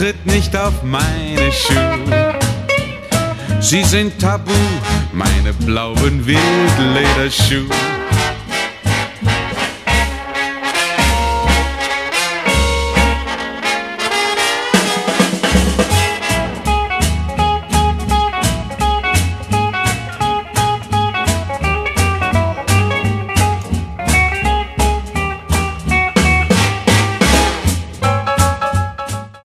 tritt nicht auf meine Schuhe. Sie sind tabu, meine blauen Wildlederschuhe.